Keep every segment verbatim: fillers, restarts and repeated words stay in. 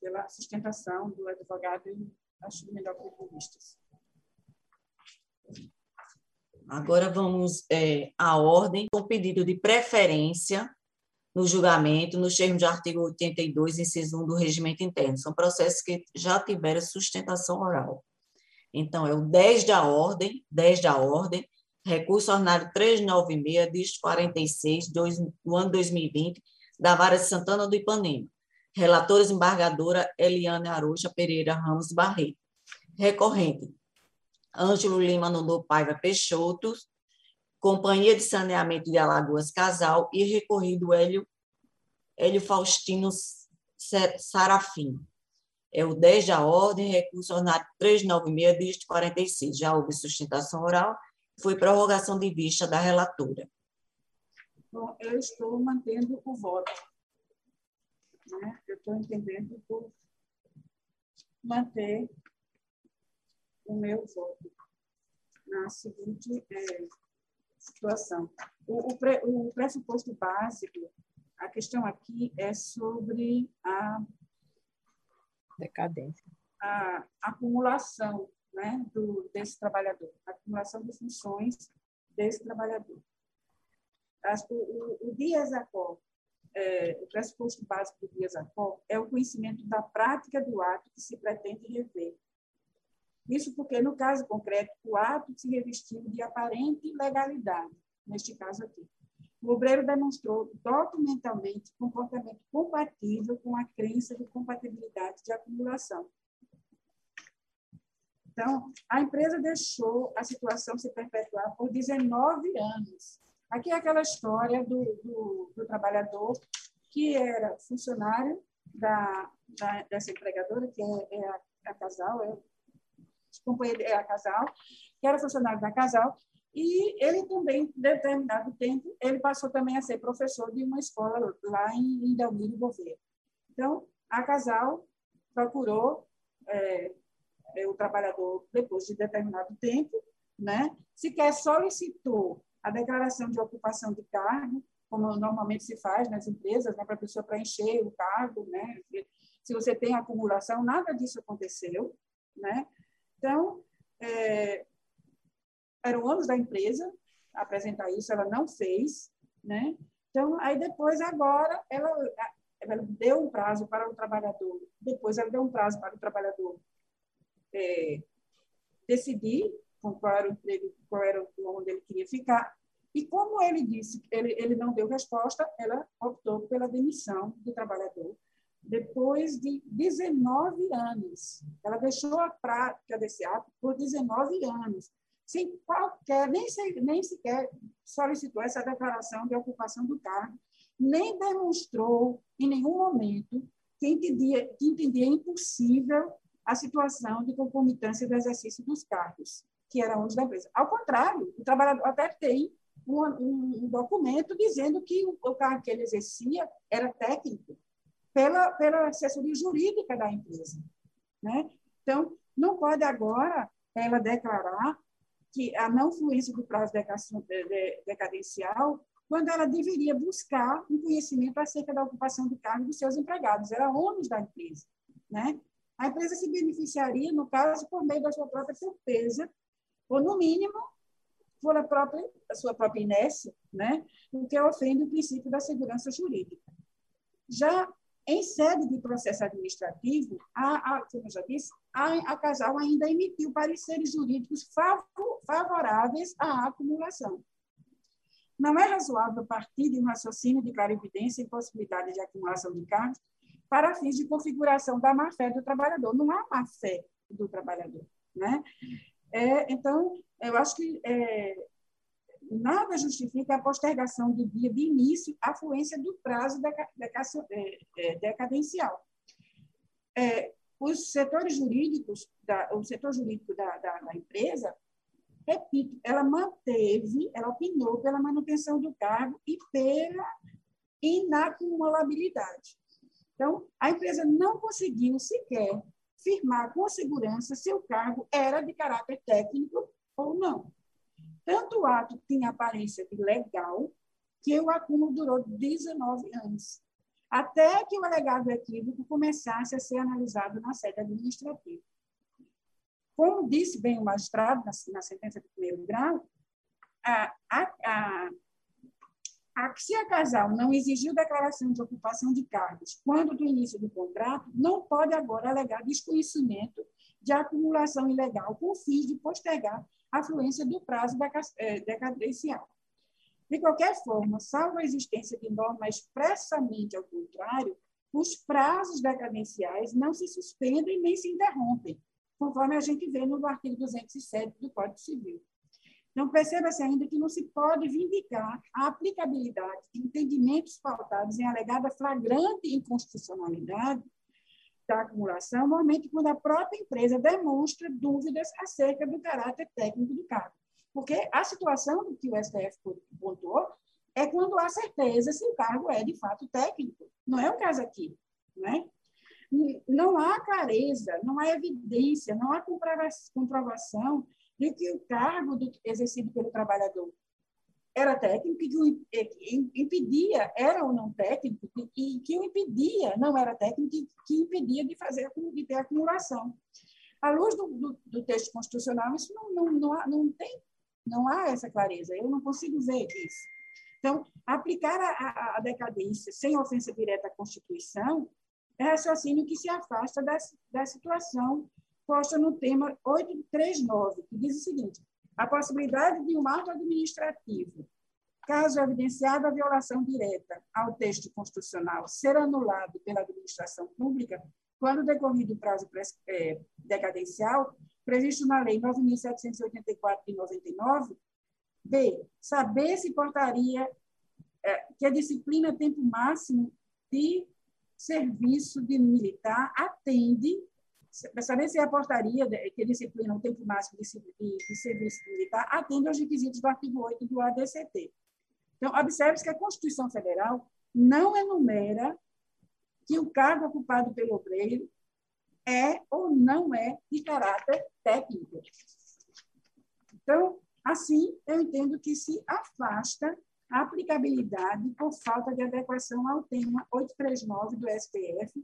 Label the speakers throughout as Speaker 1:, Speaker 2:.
Speaker 1: pela sustentação do advogado e acho melhor que vistas.
Speaker 2: Agora vamos é, à ordem com pedido de preferência no julgamento, nos termos do artigo oitenta e dois, inciso um do Regimento Interno. São processos que já tiveram sustentação oral. Então, é o dez da ordem, dez da ordem, recurso ordinário trezentos e noventa e seis, dígito quarenta e seis, do ano dois mil e vinte, da Vara de Santana do Ipanema. Relatora desembargadora Eliane Arocha Pereira Ramos Barreto. Recorrente, Ângelo Lima Nodô Paiva Peixoto, Companhia de Saneamento de Alagoas Casal e recorrido Hélio, Hélio Faustino Sarafim. É o dez da ordem, recurso ordinário trezentos e noventa e seis, dígito quarenta e seis. Já houve sustentação oral, foi prorrogação de vista da relatora.
Speaker 1: Bom, eu estou mantendo o voto. Né? Eu estou entendendo por manter o meu voto na seguinte é, situação. O, o, pre, o pressuposto básico, a questão aqui é sobre a
Speaker 3: decadência,
Speaker 1: a acumulação, né, do, desse trabalhador, a acumulação de funções desse trabalhador. As, o, o, o Dias-Acor, é, o pressuposto básico do Dias-Acor é o conhecimento da prática do ato que se pretende rever. Isso porque, no caso concreto, o ato se revestiu de aparente legalidade, neste caso aqui. O obreiro demonstrou documentalmente comportamento compatível com a crença de compatibilidade de acumulação. Então, a empresa deixou a situação se perpetuar por dezenove anos. Aqui é aquela história do, do, do trabalhador que era funcionário da, da, dessa empregadora, que é, é a, a Casal, é, é a Casal, que era funcionário da Casal, e ele também, em determinado tempo, ele passou também a ser professor de uma escola lá em Delmiro Gouveia. Então, a Casal procurou é, o trabalhador depois de determinado tempo, né? Sequer solicitou a declaração de ocupação de cargo, como normalmente se faz nas empresas, né, para a pessoa preencher o cargo, né? Se você tem acumulação, nada disso aconteceu, né? Então, é, eram anos da empresa apresentar isso, ela não fez, né? Então, aí depois, agora, ela, ela deu um prazo para o trabalhador, depois ela deu um prazo para o trabalhador é, decidir qual era o emprego, qual era onde ele queria ficar, e como ele disse, ele, ele não deu resposta, ela optou pela demissão do trabalhador, depois de dezenove anos. Ela deixou a prática desse ato por dezenove anos, sem qualquer, nem, se, nem sequer solicitou essa declaração de ocupação do cargo, nem demonstrou em nenhum momento que entendia, que entendia impossível a situação de concomitância do exercício dos cargos, que era onde da empresa. Ao contrário, o trabalhador até tem um, um, um documento dizendo que o, o cargo que ele exercia era técnico, pela, pela assessoria jurídica da empresa, né? Então, não pode agora ela declarar que a não fluência do prazo decadencial, quando ela deveria buscar um conhecimento acerca da ocupação do cargo dos seus empregados, era ônus da empresa, né? A empresa se beneficiaria, no caso, por meio da sua própria certeza, ou, no mínimo, por a, própria, a sua própria inércia, né? O que ofende o princípio da segurança jurídica. Já em sede de processo administrativo, a, a, como eu já disse, a, a Casal ainda emitiu pareceres jurídicos favoráveis à acumulação. Não é razoável partir de um raciocínio de clarividência e possibilidade de acumulação de cargos para fins de configuração da má-fé do trabalhador. Não há má-fé do trabalhador, né? É, então, eu acho que é, nada justifica a postergação do dia de início à fluência do prazo decadencial. É, os setores jurídicos, da, o setor jurídico da, da, da empresa, repito, ela manteve, ela opinou pela manutenção do cargo e pela inacumulabilidade. Então, a empresa não conseguiu sequer firmar com segurança se o cargo era de caráter técnico ou não. Tanto o ato tinha aparência de legal, que o acúmulo durou dezenove anos. até que o alegado equívoco começasse a ser analisado na sede administrativa. Como disse bem o magistrado na, na sentença de primeiro grau, a, a, a, a, se a casal não exigiu declaração de ocupação de cargos quando do início do contrato, não pode agora alegar desconhecimento de acumulação ilegal com fins de postergar a fluência do prazo decadencial. De qualquer forma, salvo a existência de norma expressamente ao contrário, os prazos decadenciais não se suspendem nem se interrompem, conforme a gente vê no artigo duzentos e sete do Código Civil. Então, perceba-se ainda que não se pode vindicar a aplicabilidade de entendimentos pautados em alegada flagrante inconstitucionalidade da acumulação, normalmente quando a própria empresa demonstra dúvidas acerca do caráter técnico do cargo. Porque a situação que o S T F pontuou é quando há certeza se o cargo é, de fato, técnico. Não é o caso aqui, né? Não há clareza, não há evidência, não há comprovação de que o cargo do, exercido pelo trabalhador era técnico e que o impedia, era ou não técnico, e que o impedia, não era técnico, e que impedia de, fazer, de ter acumulação. À luz do, do, do texto constitucional, isso não, não, não, há, não, tem, não há essa clareza, eu não consigo ver isso. Então, aplicar a, a, a decadência sem ofensa direta à Constituição é raciocínio que se afasta da, da situação posta no tema oitocentos e trinta e nove, que diz o seguinte: a possibilidade de um ato administrativo, caso evidenciada a violação direta ao texto constitucional, ser anulado pela administração pública, quando decorrido o prazo é, decadencial, previsto na Lei nove mil setecentos e oitenta e quatro, de noventa e nove, B. Saber se portaria é, que a disciplina tempo máximo de serviço de militar atende, para saber se a portaria que disciplina o tempo máximo de, de, de serviço militar atende aos requisitos do artigo oito do A D C T. Então, observe-se que a Constituição Federal não enumera que o cargo ocupado pelo obreiro é ou não é de caráter técnico. Então, assim, eu entendo que se afasta a aplicabilidade por falta de adequação ao tema oitocentos e trinta e nove do S T F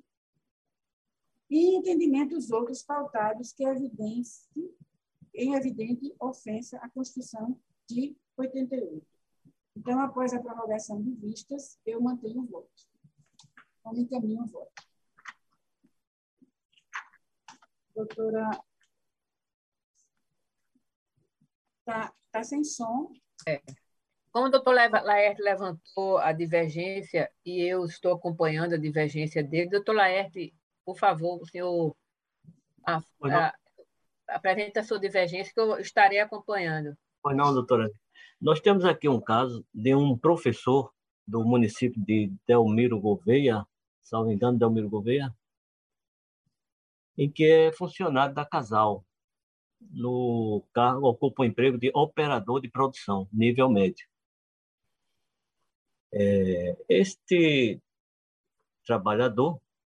Speaker 1: e entendimentos outros pautados que evidenciem em evidente ofensa à Constituição de oitenta e oito. Então, após a prorrogação de vistas, eu mantenho o voto. Então, encaminho o voto. Doutora... Está tá sem som.
Speaker 3: É. Como o doutor Laerte levantou a divergência, e eu estou acompanhando a divergência dele, doutor Laerte, por favor, o senhor a, a, apresenta a sua divergência, que eu estarei acompanhando.
Speaker 4: Pois não, doutora. Nós temos aqui um caso de um professor do município de Delmiro Gouveia, se não me engano, Delmiro Gouveia, em que é funcionário da Casal, no cargo, ocupa o emprego de operador de produção, nível médio. É, este trabalhador,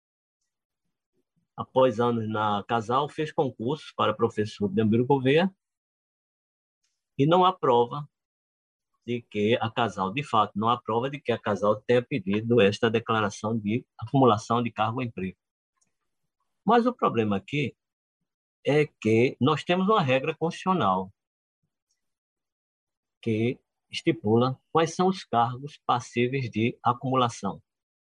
Speaker 4: após anos na Casal, fez concurso para professor de Delmiro Gouveia e não há prova de que a Casal, de fato, não há prova de que a Casal tenha pedido esta declaração de acumulação de cargo ou emprego. Mas o problema aqui é que nós temos uma regra constitucional que estipula quais são os cargos passíveis de acumulação.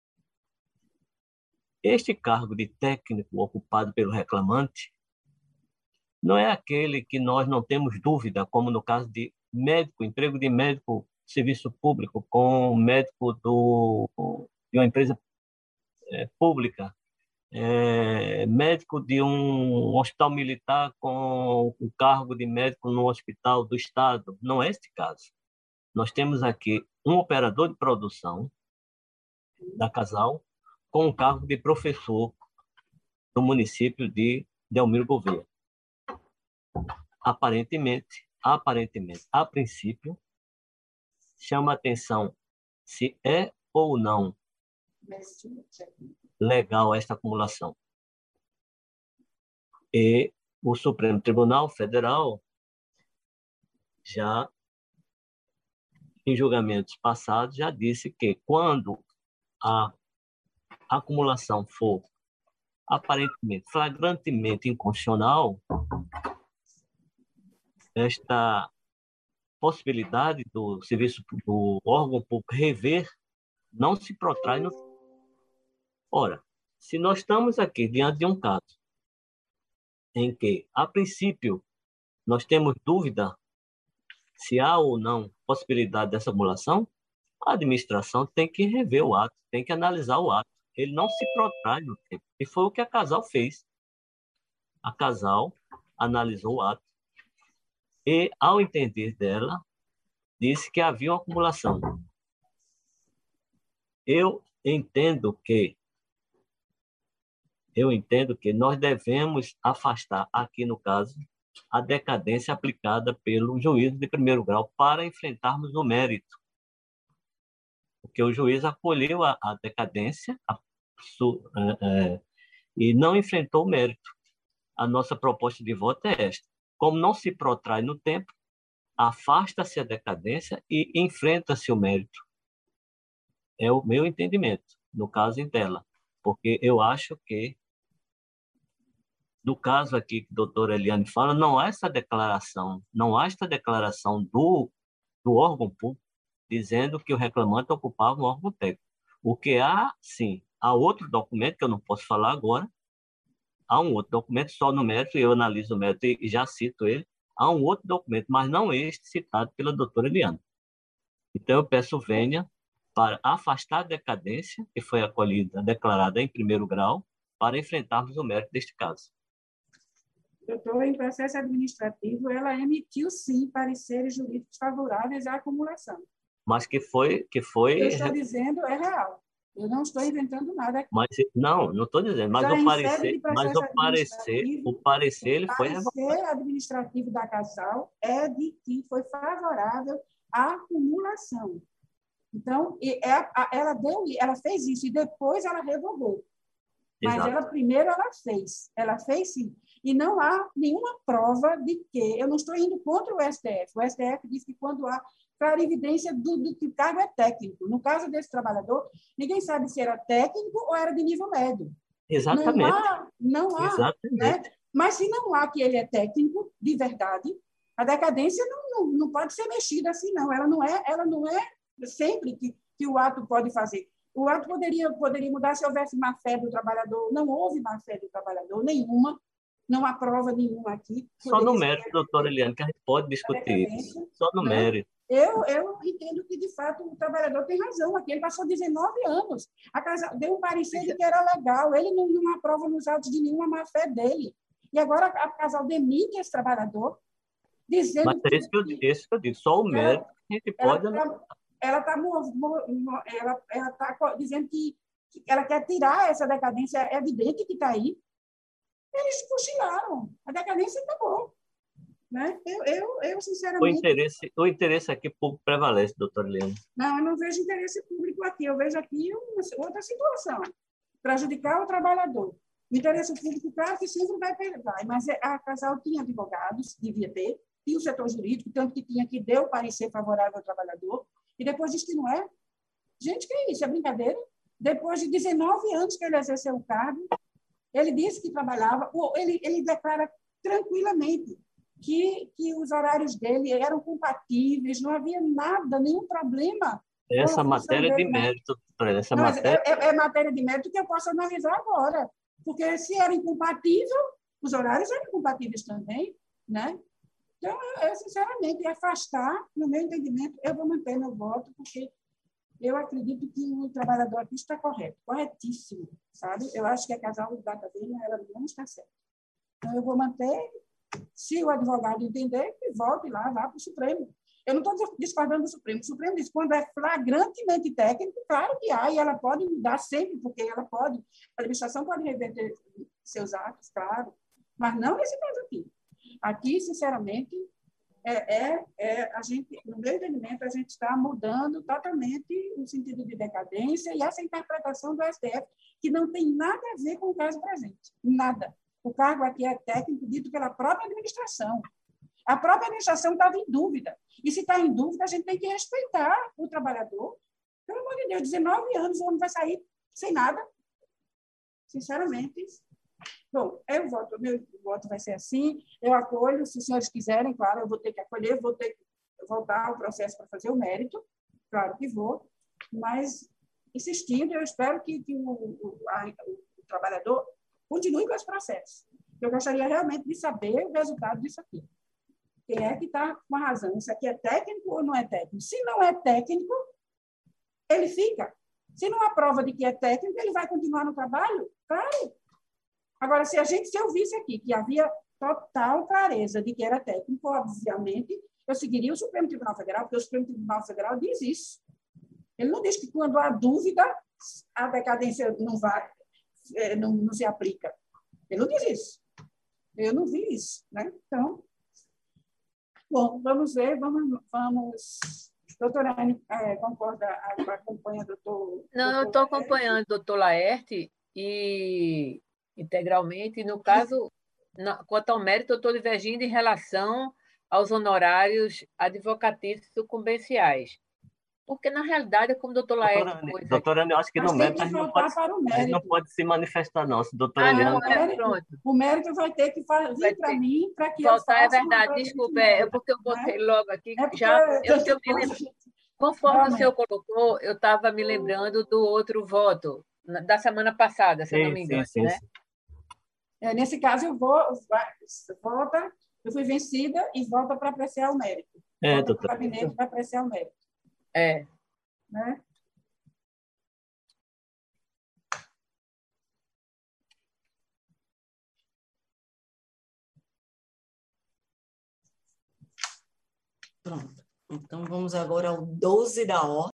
Speaker 4: Este cargo de técnico ocupado pelo reclamante não é aquele que nós não temos dúvida, como no caso de médico, emprego de médico, serviço público, com médico do, de uma empresa é, pública, é, médico de um hospital militar com o cargo de médico no hospital do Estado. Não é este caso. Nós temos aqui um operador de produção da Casal com o cargo de professor do município de Delmiro Gouveia. Aparentemente, aparentemente, a princípio, chama a atenção se é ou não legal esta acumulação. E o Supremo Tribunal Federal já, em julgamentos passados, já disse que quando a a acumulação for aparentemente, flagrantemente inconstitucional, esta possibilidade do serviço do órgão público rever não se protrai no... Ora, se nós estamos aqui diante de um caso em que, a princípio, nós temos dúvida se há ou não possibilidade dessa acumulação, a administração tem que rever o ato, tem que analisar o ato. Ele não se protrai no tempo. E foi o que a Casal fez. A Casal analisou o ato e, ao entender dela, disse que havia uma acumulação. Eu entendo que eu entendo que nós devemos afastar, aqui no caso, a decadência aplicada pelo juízo de primeiro grau para enfrentarmos o mérito. Porque o juiz acolheu a, a decadência a, su, é, é, e não enfrentou o mérito. A nossa proposta de voto é esta. Como não se protrai no tempo, afasta-se a decadência e enfrenta-se o mérito. É o meu entendimento, no caso em tela. Porque eu acho que, do caso aqui que a doutora Eliane fala, não há essa declaração, não há esta declaração do, do órgão público dizendo que o reclamante ocupava um órgão técnico. O que há, sim, há outro documento, que eu não posso falar agora, há um outro documento só no mérito, eu analiso o mérito e já cito ele, há um outro documento, mas não este citado pela doutora Eliane. Então, eu peço vênia para afastar a decadência, que foi acolhida, declarada em primeiro grau, para enfrentarmos o mérito deste caso.
Speaker 1: Doutor, em processo administrativo, ela emitiu, sim, pareceres jurídicos favoráveis à acumulação.
Speaker 4: Mas que foi... Que foi...
Speaker 1: Eu estou dizendo é real. Eu não estou inventando nada aqui.
Speaker 4: Mas, não, não estou dizendo. Mas
Speaker 1: Já
Speaker 4: o parecer, mas o parecer, o parecer, ele foi revogado.
Speaker 1: O parecer administrativo da Casal é de que foi favorável à acumulação. Então, ela, deu, ela fez isso e depois ela revogou. Mas
Speaker 4: Exato.
Speaker 1: ela primeiro ela fez. Ela fez sim. E não há nenhuma prova de que... Eu não estou indo contra o S T F. O S T F diz que quando há clarividência do, do que o cargo é técnico. No caso desse trabalhador, ninguém sabe se era técnico ou era de nível médio.
Speaker 4: Exatamente.
Speaker 1: Não há... Não há,
Speaker 4: Exatamente.
Speaker 1: né? Mas se não há que ele é técnico, de verdade, a decadência não, não, não pode ser mexida assim, não. Ela não é, ela não é sempre que, que o ato pode fazer. O ato poderia, poderia mudar se houvesse má-fé do trabalhador. Não houve má-fé do trabalhador, nenhuma. Não há prova nenhuma aqui.
Speaker 4: Só no mérito, doutora Eliane, que a gente pode discutir isso. Só no
Speaker 1: né?
Speaker 4: mérito.
Speaker 1: Eu, eu entendo que, de fato, o trabalhador tem razão aqui. Ele passou dezenove anos. A casa deu um parecer de que era legal. Ele não, não aprova nos autos de nenhuma má-fé dele. E agora a Casal demite esse trabalhador, dizendo...
Speaker 4: Mas é isso que eu, isso que eu digo. Só o mérito ela, que a gente pode...
Speaker 1: Ela está ela, ela tá dizendo que, que ela quer tirar essa decadência. É evidente que está aí. Eles cochilaram. A decadência acabou. Né? Eu, eu, eu, sinceramente...
Speaker 4: O interesse, o interesse aqui público prevalece, doutora Eliane.
Speaker 1: Não, eu não vejo interesse público aqui. Eu vejo aqui uma, outra situação. Prejudicar o trabalhador. O interesse público, claro que sempre vai, vai, mas a Casal tinha advogados, devia ter, tinha o setor jurídico, tanto que tinha que deu parecer favorável ao trabalhador, e depois diz que não é. Gente, que é isso? É brincadeira? Depois de dezenove anos que ele exerceu o cargo, ele disse que trabalhava, ele, ele declara tranquilamente que, que os horários dele eram compatíveis, não havia nada, nenhum problema.
Speaker 4: Essa matéria de mérito, essa
Speaker 1: não,
Speaker 4: matéria...
Speaker 1: É, é, é matéria de mérito que eu posso analisar agora, porque se era incompatível, os horários eram incompatíveis também, né? Então, eu, eu, sinceramente, afastar, no meu entendimento, eu vou manter meu voto, porque eu acredito que o trabalhador aqui está correto, corretíssimo, sabe? Eu acho que a Casal da Cadeia, ela não está certa. Então, eu vou manter, se o advogado entender, que volte lá, vá para o Supremo. Eu não estou discordando do Supremo. O Supremo diz que quando é flagrantemente técnico, claro que há, e ela pode mudar sempre, porque ela pode, a administração pode reverter seus atos, claro, mas não nesse caso aqui. Aqui, sinceramente, é, é, é, a gente, no meu entendimento, a gente está mudando totalmente o sentido de decadência e essa interpretação do S T F, que não tem nada a ver com o caso presente. Nada. O cargo aqui é técnico dito pela própria administração. A própria administração estava em dúvida. E se está em dúvida, a gente tem que respeitar o trabalhador. Pelo amor de Deus, dezenove anos, o homem vai sair sem nada. sinceramente, bom, eu voto, meu voto vai ser assim, eu acolho, se os senhores quiserem, claro, eu vou ter que acolher, vou ter que voltar ao processo para fazer o mérito, claro que vou, mas, insistindo, eu espero que, que o, o, a, o trabalhador continue com esse processo. Eu gostaria realmente de saber o resultado disso aqui. Quem é que está com a razão? Isso aqui é técnico ou não é técnico? Se não é técnico, ele fica. Se não há prova de que é técnico, ele vai continuar no trabalho? Claro. Agora, se a gente, se eu visse aqui que havia total clareza de que era técnico, obviamente, eu seguiria o Supremo Tribunal Federal, porque o Supremo Tribunal Federal diz isso. Ele não diz que, quando há dúvida, a decadência não, vai, não, não se aplica. Ele não diz isso. Eu não vi isso, né? Então, bom, vamos ver, vamos... vamos... Doutora Anne, é, concorda, acompanha o doutor...
Speaker 3: Não, eu estou acompanhando o doutor Laerte e integralmente. No caso, na, quanto ao mérito, eu estou divergindo em relação aos honorários advocatícios sucumbenciais. Porque, na realidade, como o doutor Laerte...
Speaker 4: Doutora Anne,
Speaker 3: pôs
Speaker 4: doutora Anne, eu acho que
Speaker 1: Mas
Speaker 4: no
Speaker 1: tem
Speaker 4: mérito
Speaker 1: que
Speaker 4: a gente, não
Speaker 1: voltar
Speaker 4: pode,
Speaker 1: para o
Speaker 4: a gente
Speaker 1: mérito.
Speaker 4: não pode se manifestar, não. Se doutora
Speaker 3: Ah,
Speaker 4: Anne...
Speaker 3: não,
Speaker 1: O
Speaker 3: é,
Speaker 1: mérito,
Speaker 3: pronto.
Speaker 1: o mérito vai ter que fa- vir para
Speaker 3: ter-
Speaker 1: mim para que eu
Speaker 3: Voltar é
Speaker 1: faça uma
Speaker 3: verdade.
Speaker 1: prova de
Speaker 3: Desculpa, é
Speaker 1: mérito,
Speaker 3: porque eu
Speaker 1: né?
Speaker 3: botei logo aqui,
Speaker 1: É porque
Speaker 3: já... Eu,
Speaker 1: tanta
Speaker 3: eu me
Speaker 1: coisa,
Speaker 3: lembro,
Speaker 1: gente.
Speaker 3: conforme o senhor
Speaker 1: Realmente.
Speaker 3: colocou, eu estava me lembrando do outro voto, na- da semana passada, se eu não
Speaker 4: Sim,
Speaker 3: me
Speaker 4: sim,
Speaker 3: engano,
Speaker 4: sim,
Speaker 3: né?
Speaker 4: sim.
Speaker 1: É, nesse caso, eu vou, vai- volta, eu fui vencida e volta para apreciar o mérito.
Speaker 4: É,
Speaker 1: Volta para o
Speaker 4: doutora.
Speaker 1: gabinete para apreciar o mérito.
Speaker 3: É.
Speaker 1: Né?
Speaker 2: Pronto. Então, vamos agora ao doze da ordem.